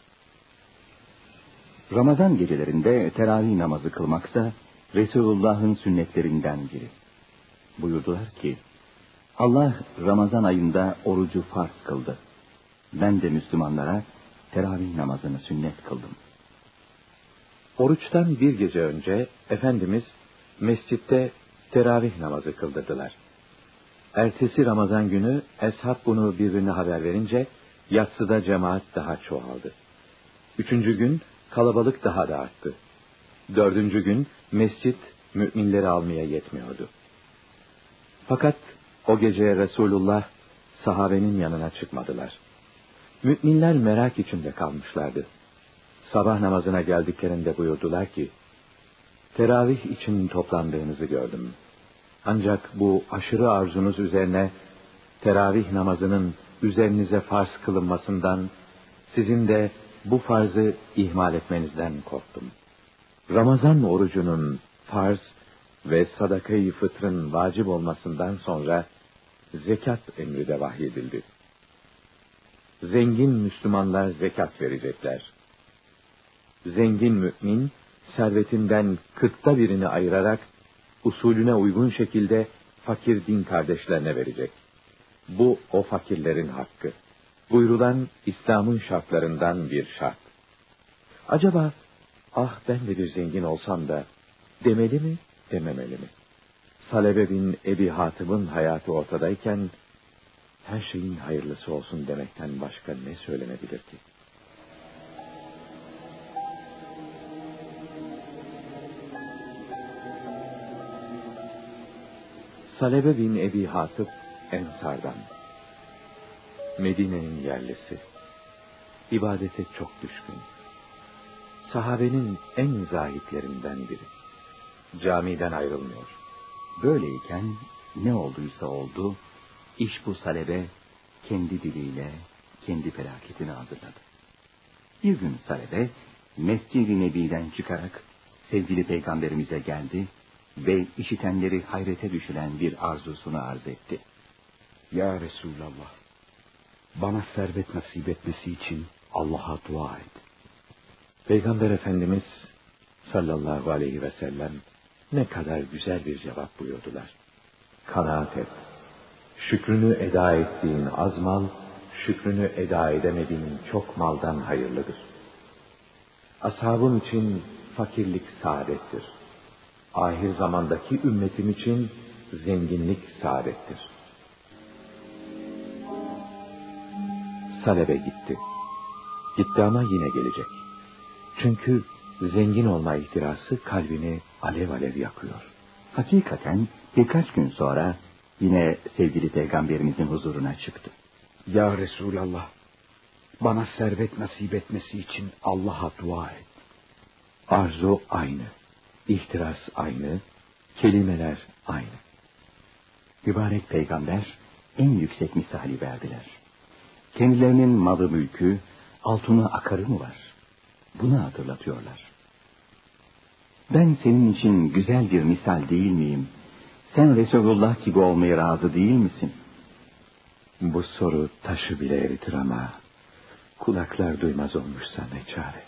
[SPEAKER 3] Ramazan gecelerinde teravih namazı kılmaksa Resulullah'ın sünnetlerinden biri. Buyurdular ki, Allah Ramazan ayında orucu farz kıldı. Ben de Müslümanlara teravih namazını sünnet kıldım.
[SPEAKER 2] Oruçtan bir gece önce Efendimiz mescitte teravih namazı kıldırdılar. Ertesi Ramazan günü eshab bunu birbirine haber verince yatsıda cemaat daha çoğaldı. Üçüncü gün kalabalık daha da arttı. Dördüncü gün mescit müminleri almaya yetmiyordu. Fakat o gece Resulullah sahabenin yanına çıkmadılar. Müminler merak içinde kalmışlardı. Sabah namazına geldiklerinde buyurdular ki, teravih için toplandığınızı gördüm. Ancak bu aşırı arzunuz üzerine teravih namazının üzerinize farz kılınmasından, sizin de bu farzı ihmal etmenizden korktum. Ramazan orucunun farz ve sadaka-i fıtrın vacip olmasından sonra zekat emri de vahyedildi. Zengin Müslümanlar zekat verecekler. Zengin mümin, servetinden kırkta birini ayırarak, usulüne uygun şekilde fakir din kardeşlerine verecek. Bu o fakirlerin hakkı. Buyurulan İslam'ın şartlarından bir şart. Acaba, ah ben de bir zengin olsam da, demeli mi, dememeli mi? Salebe bin Ebi Hatib'in hayatı ortadayken, her şeyin hayırlısı olsun demekten başka ne söylenebilir ki? Salebe bin Ebi Hatip Ensar'dan. Medine'nin yerlisi. İbadete çok düşkün. Sahabenin en zahitlerinden biri. Camiden ayrılmıyor.
[SPEAKER 3] Böyleyken ne olduysa oldu, iş bu Salebe kendi diliyle kendi felaketini hazırladı. Bir gün Salebe Mescid-i Nebi'den çıkarak sevgili peygamberimize geldi ve işitenleri hayrete düşüren bir arzusunu arz etti.
[SPEAKER 7] Ya Resulallah, bana servet nasip etmesi için Allah'a dua et.
[SPEAKER 2] Peygamber Efendimiz sallallahu aleyhi ve sellem ne kadar güzel bir cevap buyurdular. Kanaat et. Şükrünü eda ettiğin az mal, şükrünü eda edemediğin çok maldan hayırlıdır. Ashabım için fakirlik saadettir. Ahir zamandaki ümmetim için zenginlik saadettir. Salebe gitti. Gitti ama yine gelecek. Çünkü zengin olma ihtirası kalbini alev alev yakıyor.
[SPEAKER 3] Hakikaten birkaç gün sonra yine sevgili peygamberimizin huzuruna çıktı.
[SPEAKER 7] Ya Resulallah, bana servet nasip etmesi için Allah'a dua et.
[SPEAKER 2] Arzu aynı, ihtiras aynı, kelimeler aynı.
[SPEAKER 3] Mübarek peygamber en yüksek misali verdiler. Kendilerinin malı mülkü, altını akarı mı var? Bunu hatırlatıyorlar. Ben senin için güzel bir misal değil miyim? Sen Resulullah gibi olmaya razı değil misin?
[SPEAKER 2] Bu soru taşı bile eritir ama kulaklar duymaz olmuşsa ne çare.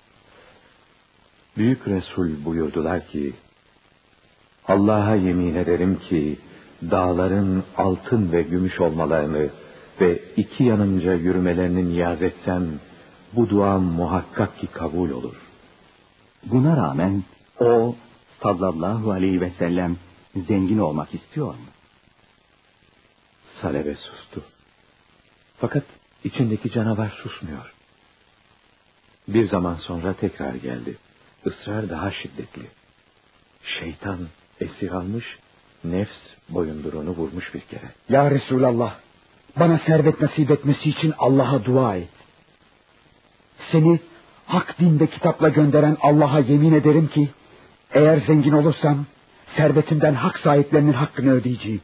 [SPEAKER 2] Büyük Resul buyurdular ki, Allah'a yemin ederim ki dağların altın ve gümüş olmalarını ve iki yanınca yürümelerini niyaz etsem bu duam muhakkak ki kabul olur.
[SPEAKER 3] Buna rağmen o sallallahu aleyhi ve sellem zengin olmak istiyor mu?
[SPEAKER 2] Salebe sustu. Fakat içindeki canavar susmuyor. Bir zaman sonra tekrar geldi. Israr daha şiddetli. Şeytan esir almış, nefs boyunduruğunu vurmuş bir kere.
[SPEAKER 7] Ya Resulallah, bana servet nasip etmesi için Allah'a dua et. Seni hak dinde kitapla gönderen Allah'a yemin ederim ki eğer zengin olursam servetimden hak sahiplerinin hakkını ödeyeceğim.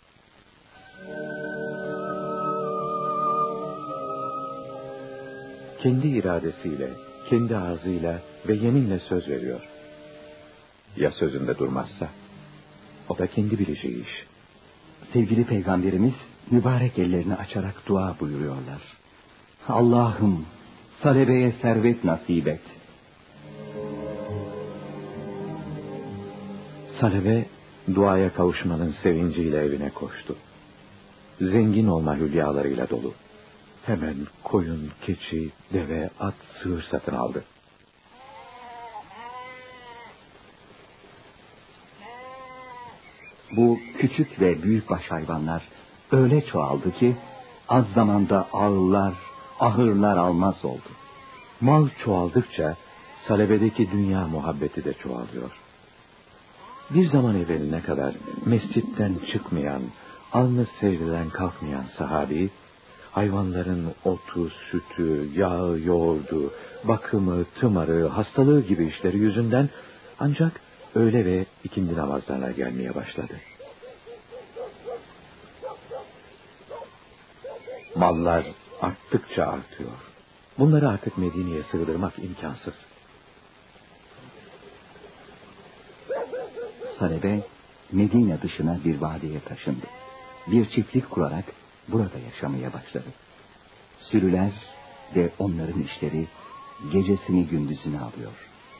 [SPEAKER 2] Kendi iradesiyle, kendi ağzıyla ve yeminle söz veriyor. Ya sözünde durmazsa? O da kendi bileceği iş.
[SPEAKER 3] Sevgili peygamberimiz mübarek ellerini açarak dua buyuruyorlar. Allah'ım Salebe'ye servet nasip et.
[SPEAKER 2] Salebe duaya kavuşmanın sevinciyle evine koştu. Zengin olma hülyalarıyla dolu. Hemen koyun, keçi, deve, at, sığır satın aldı.
[SPEAKER 3] Bu küçük ve büyükbaş hayvanlar öyle çoğaldı ki az zamanda ağırlar, ahırlar almaz oldu.
[SPEAKER 2] Mal çoğaldıkça Salebe'deki dünya muhabbeti de çoğalıyor. Bir zaman evveline kadar mescitten çıkmayan, alnı secdeden kalkmayan sahabi, hayvanların otu, sütü, yağı, yoğurdu, bakımı, tımarı, hastalığı gibi işleri yüzünden ancak öğle ve ikindi namazlarına gelmeye başladı. Mallar arttıkça artıyor. Bunları artık Medine'ye sığdırmak imkansız.
[SPEAKER 3] Salebe Medine dışına bir vadiye taşındı. Bir çiftlik kurarak burada yaşamaya başladı. Sürüler ve onların işleri gecesini gündüzünü alıyor.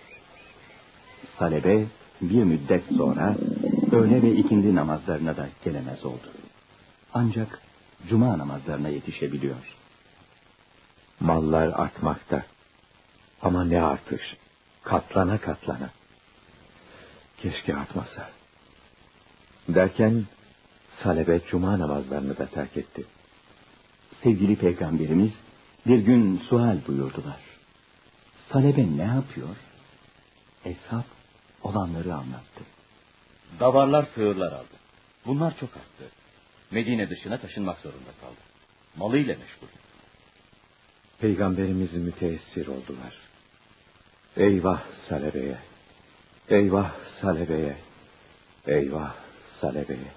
[SPEAKER 3] Salebe bir müddet sonra öğle ve ikindi namazlarına da gelemez oldu. Ancak cuma namazlarına yetişebiliyor.
[SPEAKER 2] Mallar artmakta. Ama ne artış? Katlana katlana. Keşke artmasa. Derken Salebe cuma namazlarını da terk etti.
[SPEAKER 3] Sevgili peygamberimiz bir gün sual buyurdular. Salebe ne yapıyor? Eshab olanları anlattı.
[SPEAKER 11] Davarlar sığırlar aldı. Bunlar çok arttı. Medine dışına taşınmak zorunda kaldı. Malıyla meşgul.
[SPEAKER 2] Peygamberimiz müteessir oldular. Eyvah Salebe'ye, eyvah Salebe'ye, eyvah Salebe'ye.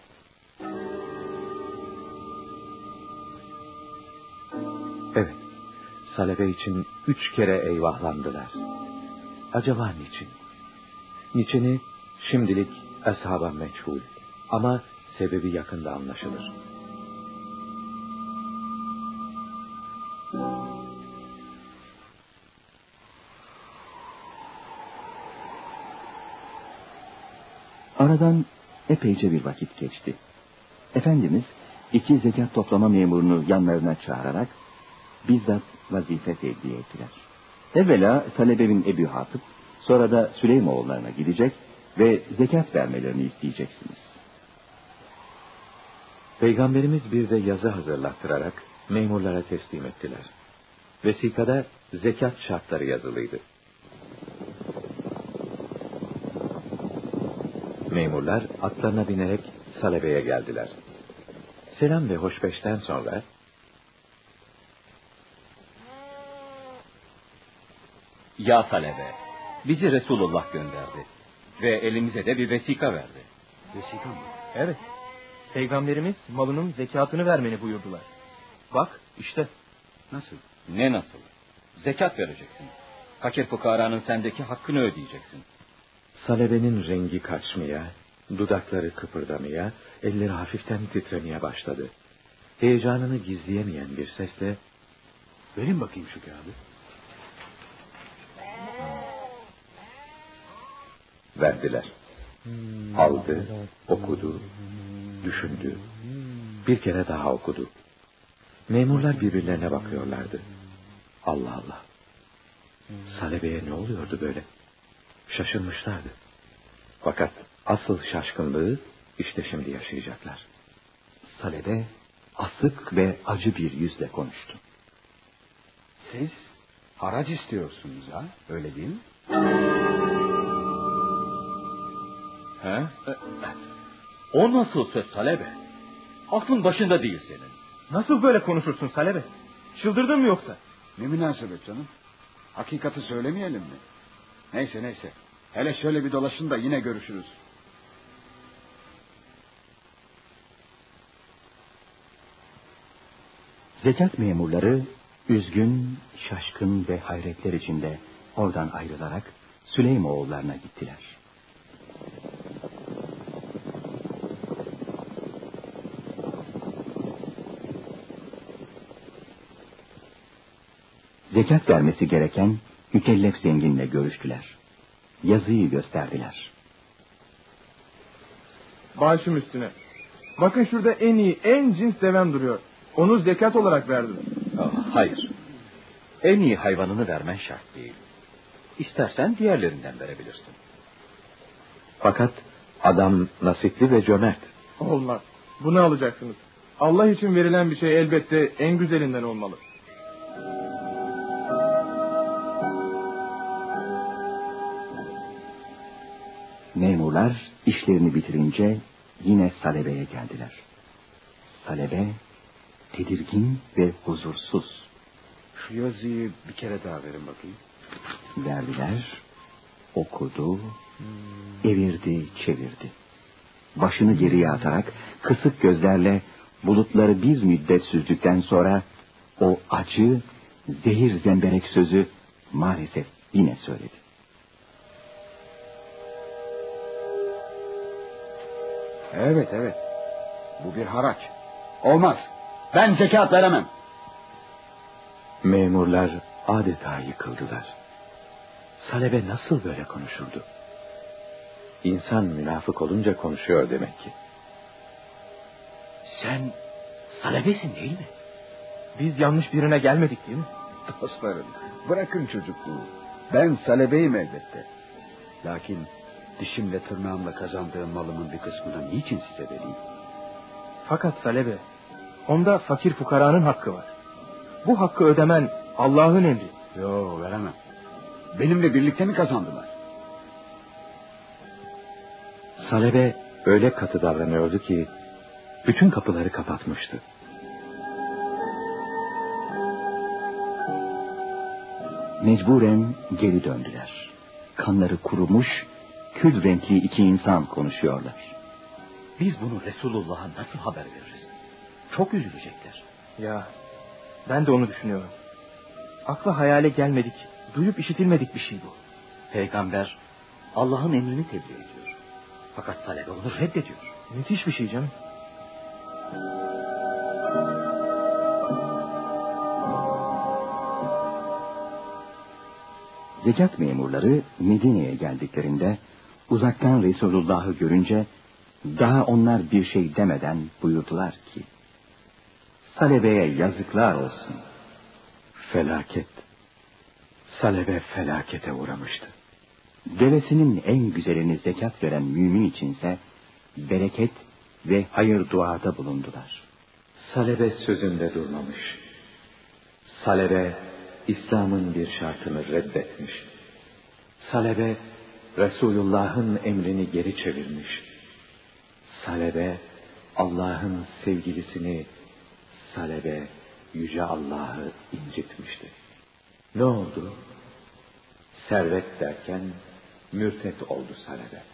[SPEAKER 2] Evet, Salebe için üç kere eyvahlandılar. Acaba niçin? Niçini şimdilik ashaba meçhul ama sebebi yakında anlaşılır.
[SPEAKER 3] Aradan epeyce bir vakit geçti. Efendimiz iki zekat toplama memurunu yanlarına çağırarak bizzat vazife tevdi ettiler. Evvela Salebe bin Ebu Hatip, sonra da Süleymoğullarına gidecek ve zekat vermelerini isteyeceksiniz.
[SPEAKER 2] Peygamberimiz bir de yazı hazırlattırarak memurlara teslim ettiler. Vesikada zekat şartları yazılıydı. Memurlar atlarına binerek Salebe'ye geldiler. Selam ve hoşbeşten sonra
[SPEAKER 11] Ya Salebe, bizi Resulullah gönderdi ve elimize de bir vesika verdi.
[SPEAKER 12] Vesika mı? Evet. Peygamberimiz malının zekatını vermeni buyurdular. Bak işte.
[SPEAKER 11] Nasıl? Ne nasıl? Zekat vereceksin. Fakir fukaranın sendeki hakkını ödeyeceksin.
[SPEAKER 2] Salebe'nin rengi kaçmaya, dudakları kıpırdamaya, elleri hafiften titremeye başladı. Heyecanını gizleyemeyen bir sesle
[SPEAKER 7] "Verin bakayım şu kağıdı."
[SPEAKER 2] Verdiler. Aldı, okudu, düşündü. Bir kere daha okudu. Memurlar birbirlerine bakıyorlardı. Allah Allah. Salebe'ye ne oluyordu böyle? Şaşırmışlardı. Fakat asıl şaşkınlığı işte şimdi yaşayacaklar.
[SPEAKER 3] Salebe asık ve acı bir yüzle konuştu.
[SPEAKER 7] Siz harac istiyorsunuz ha? Öyle değil mi?
[SPEAKER 11] He? O nasıl söz Salebe? Aklın başında değil senin.
[SPEAKER 12] Nasıl böyle konuşursun Salebe? Çıldırdın mı yoksa?
[SPEAKER 7] Ne münasebet canım? Hakikati söylemeyelim mi? Neyse neyse. Hele şöyle bir dolaşın da yine görüşürüz.
[SPEAKER 3] Zekat memurları üzgün, şaşkın ve hayretler içinde oradan ayrılarak Süleymoğullarına gittiler. Zekat vermesi gereken mükellef zenginle görüştüler. Yazıyı gösterdiler.
[SPEAKER 12] Başım üstüne. Bakın şurada en iyi, en cins devem duruyor. Onu zekat olarak verdim.
[SPEAKER 11] Ah, hayır. En iyi hayvanını vermen şart değil. İstersen diğerlerinden verebilirsin.
[SPEAKER 2] Fakat adam nasipli ve cömert.
[SPEAKER 12] Olmaz. Bunu alacaksınız. Allah için verilen bir şey elbette en güzelinden olmalı.
[SPEAKER 3] Memurlar işlerini bitirince yine Salebe'ye geldiler. Salebe tedirgin ve huzursuz.
[SPEAKER 7] Şu yazıyı bir kere daha verin bakayım.
[SPEAKER 3] Verdiler, okudu, evirdi, çevirdi. Başını geriye atarak kısık gözlerle bulutları bir müddet süzdükten sonra o acı, zehir zemberek sözü maalesef yine söyledi.
[SPEAKER 7] Evet evet. Bu bir haraç. Olmaz. Ben zekat veremem.
[SPEAKER 2] Memurlar adeta yıkıldılar. Salebe nasıl böyle konuşurdu? İnsan münafık olunca konuşuyor demek ki.
[SPEAKER 12] Sen Salebe'sin değil mi? Biz yanlış birine gelmedik değil mi?
[SPEAKER 7] Dostlarım, bırakın çocukluğu. Ben Salebe'yim elbette. Lakin dişimle tırnağımla kazandığım malımın bir kısmını niçin size vereyim?
[SPEAKER 12] Fakat Salebe, onda fakir fukaranın hakkı var. Bu hakkı ödemen Allah'ın emri.
[SPEAKER 7] Yo, veremem. Benimle birlikte mi kazandılar?
[SPEAKER 2] Salebe öyle katı davranıyordu ki bütün kapıları kapatmıştı.
[SPEAKER 3] Mecburen geri döndüler. Kanları kurumuş, kül renkli iki insan konuşuyorlar.
[SPEAKER 11] Biz bunu Resulullah'a nasıl haber veririz? Çok üzülecekler.
[SPEAKER 12] Ya ben de onu düşünüyorum. Akla hayale gelmedik, duyup işitilmedik bir şey bu.
[SPEAKER 11] Peygamber Allah'ın emrini tebliğ ediyor. Fakat talebe onu reddediyor.
[SPEAKER 12] Müthiş bir şey canım.
[SPEAKER 3] Zekat memurları Medine'ye geldiklerinde uzaktan Resulullah'ı görünce daha onlar bir şey demeden buyurdular ki, Salebe'ye yazıklar olsun.
[SPEAKER 2] Felaket. Salebe felakete uğramıştı.
[SPEAKER 3] Devesinin en güzelini zekat veren mümin içinse bereket ve hayır duada bulundular.
[SPEAKER 2] Salebe sözünde durmamış. Salebe İslam'ın bir şartını reddetmiş. Salebe Resulullah'ın emrini geri çevirmiş. Salebe Allah'ın sevgilisini, Salebe Yüce Allah'ı incitmişti. Ne oldu? Servet derken mürtet oldu Salebe.